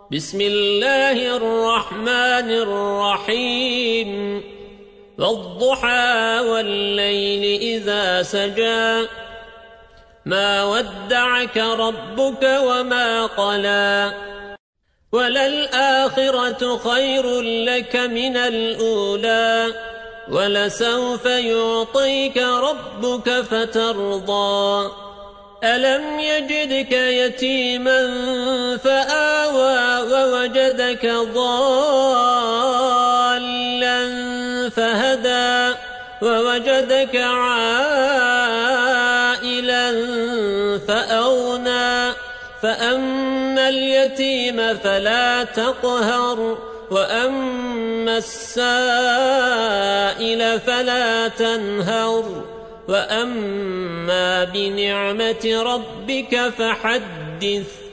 بسم الله الرحمن الرحيم والضحى والليل إذا سجى ما ودعك ربك وما قلى وللآخرة خير لك من الأولى ولسوف يعطيك ربك فترضى ألم يجدك يتيما فآوى ووجدك ضالا فهدى ووجدك عائلا فأغنى فأما اليتيم فلا تقهر وأما السائل فلا تنهر وأما بنعمة ربك فحدث